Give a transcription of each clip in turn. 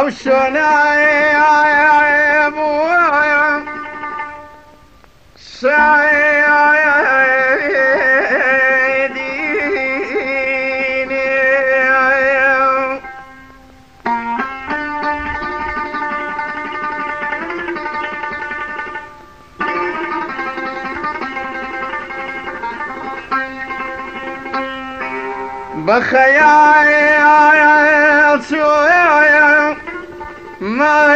شلون بخيال شوية ما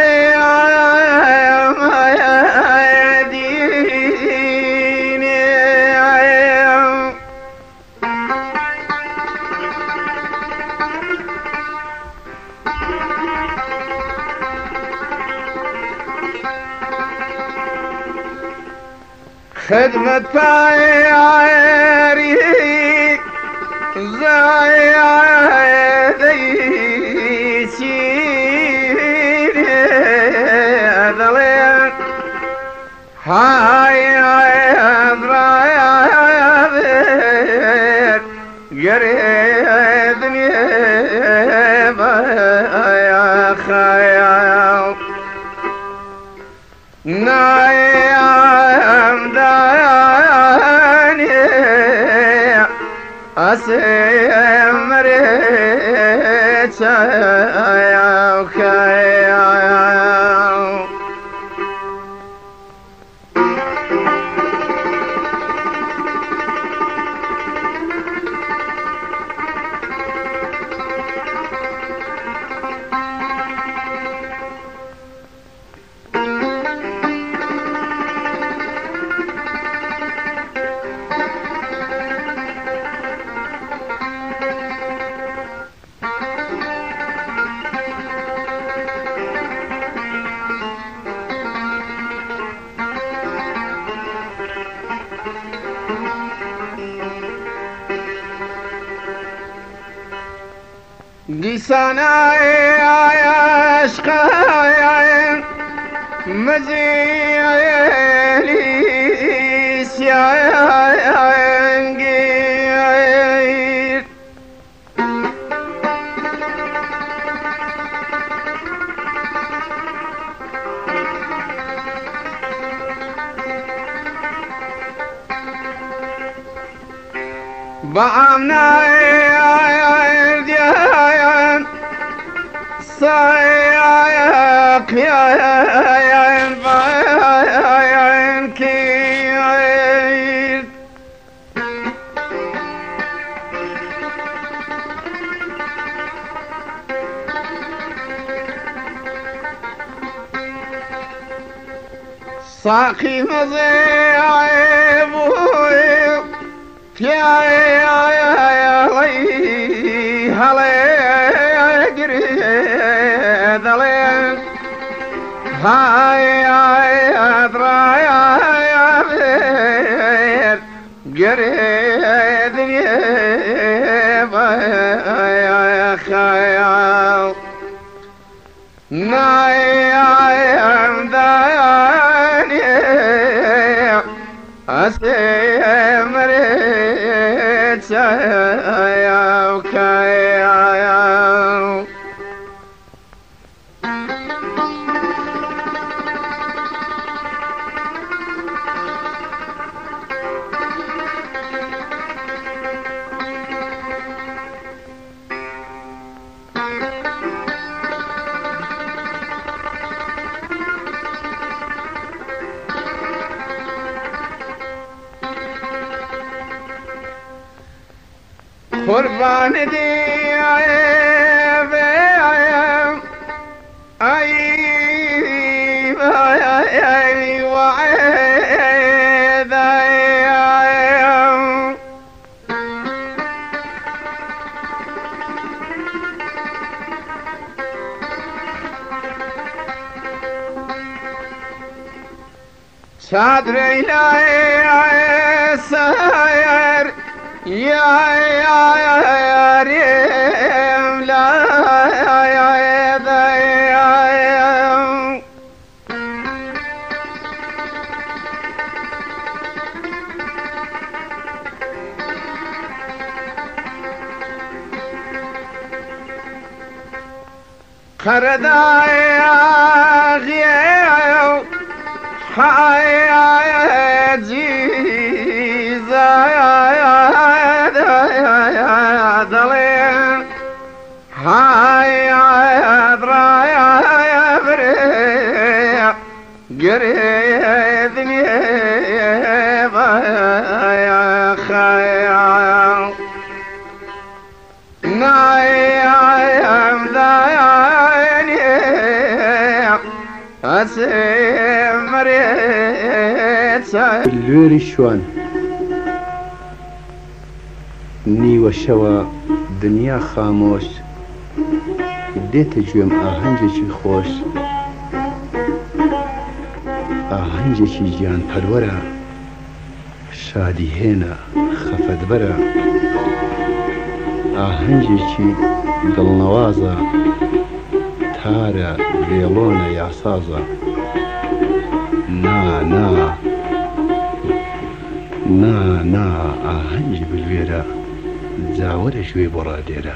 يديني خدمة طياري زايدي سيري ذلين هاي أضرار قريدني يا خيال نايم داني أسمرت يا خيال لسانا عشقايا مزيلي سيانجير بعمنا صايق يا عين كير ساقي مضيعب يا هاي أدرايا غير قريدني يا خيال نايم داني أسمرت يا خيال قربان دي عيب عيب عيب عيب وعيب عيب صدري لا يسير يا ريم لا قرداي غيو حياة زيزا دلين حياة رايا بريا قريدني يا خيال نايم ذايني أسمريت اللوري شوان نیوە شەوە دنیا خامۆش دێتە گوێم ئاهەنگێکی خۆش ئاهەنگێکی گیان پەروەرە شادی هێنە خەفەتبەرە ئاهەنگێکی دڵنەوازە تارە ڤێڵۆنە یاسازە نا نا نا نا ئاهەنگی بلوێرە جاوەرە شوێ بۆ ڕادێرە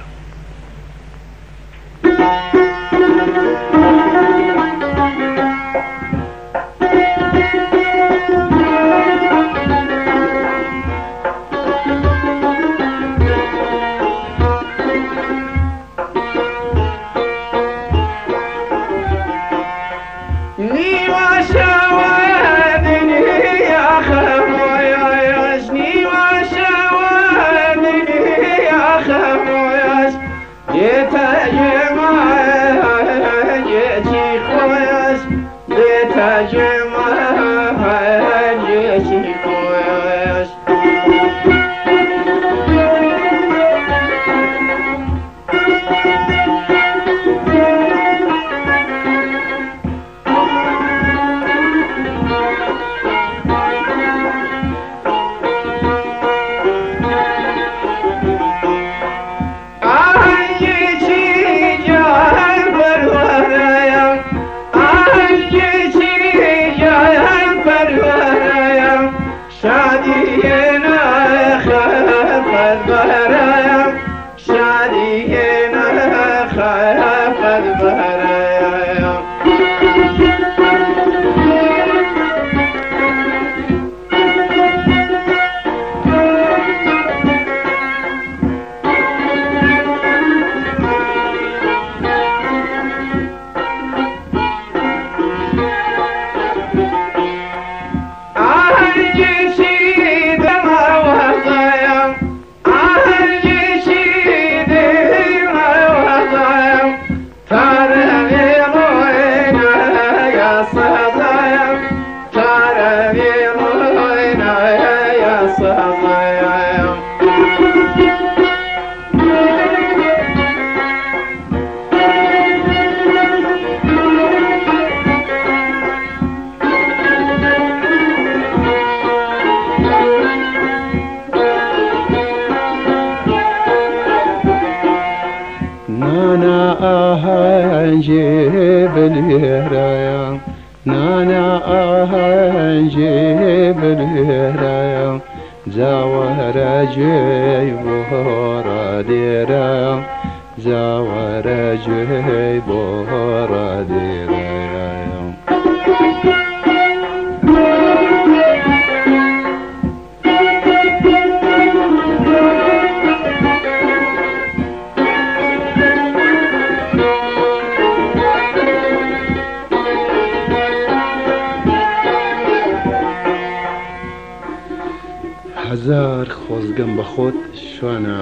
هزار خۆزگەم بە خۆت شوانە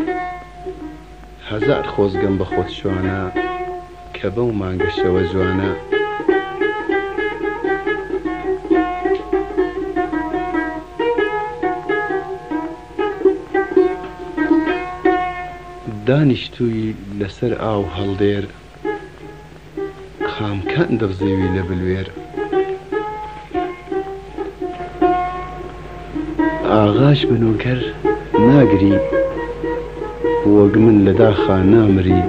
هزار خۆزگەم بە خۆت شوانە کە بەو مانگەشەوە جوانە دانیشتووی لەسەر ئاو هەڵدێر خامکان دەبزێوی لە بلوێر ئاغاش بنووکەر ناگری وەک من لە داخا نامری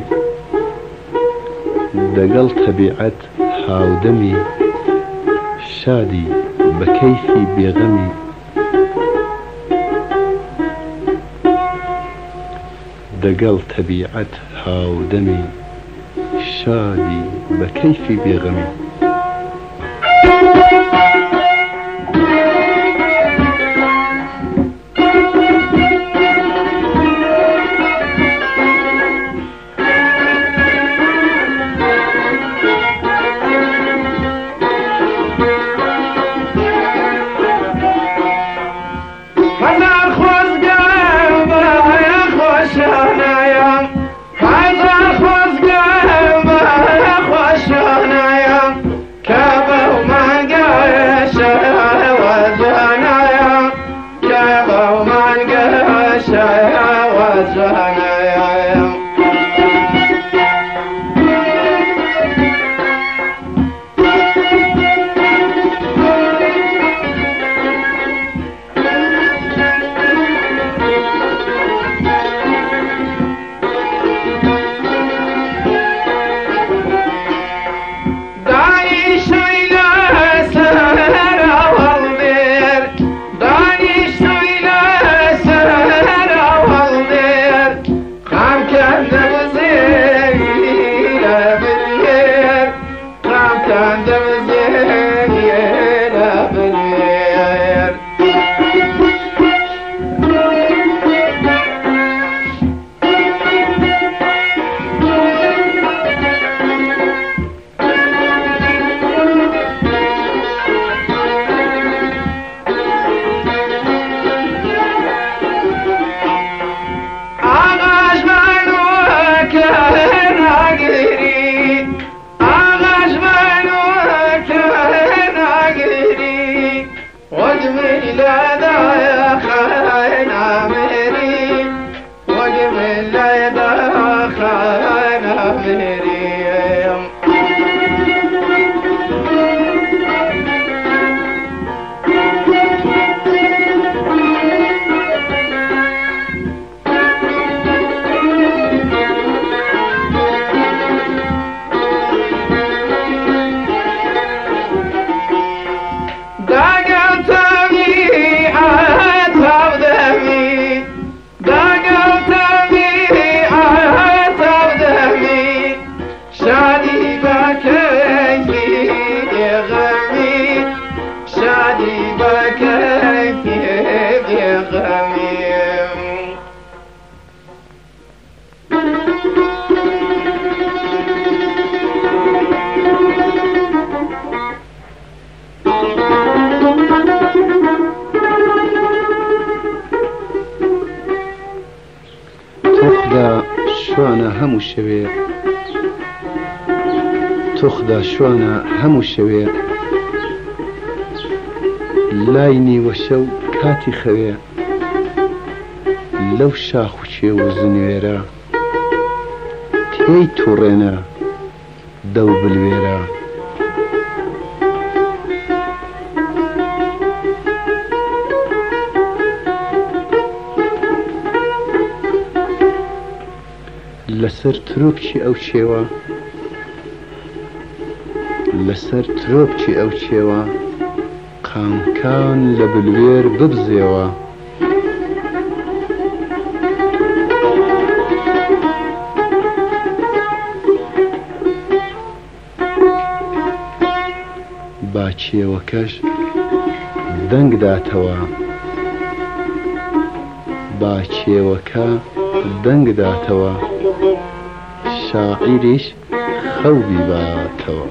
دەگەڵ تەبیعەت هاودەمی شادی بە کەیفی بێغەمی دەگەڵ تەبیعەت هاودەمی شادی بە کەیفی بێغەمی تۆخدا شوانە هەموو شەوێ لای نیوە شەو کاتی خەوێ لەو شاخ و چێ و زنوێرە تێی تووڕێنە دەو بلوێرە لەسەر ترۆپچی ئەو چێوە لەسەر ترۆپچی ئەو چێوە قامکان لە بلوێر ببزێوە با چێوەکەش دەنگ داتەوە با چێوەکە دەنگ داتەوە شاعیریش خەوبی باتەوە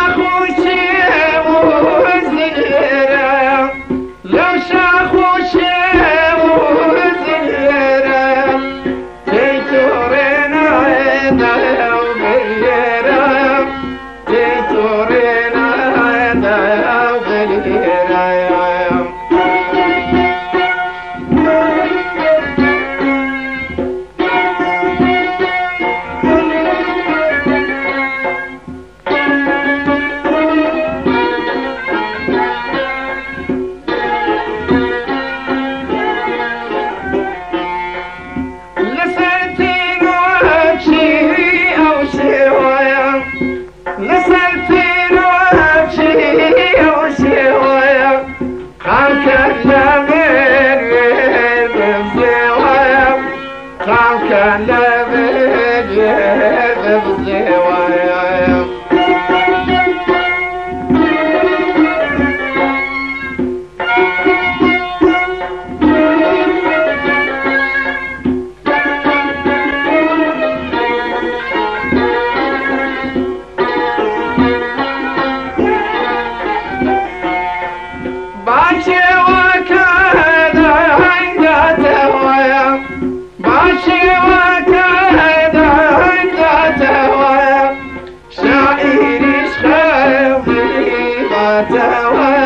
شاعر خير ضيفته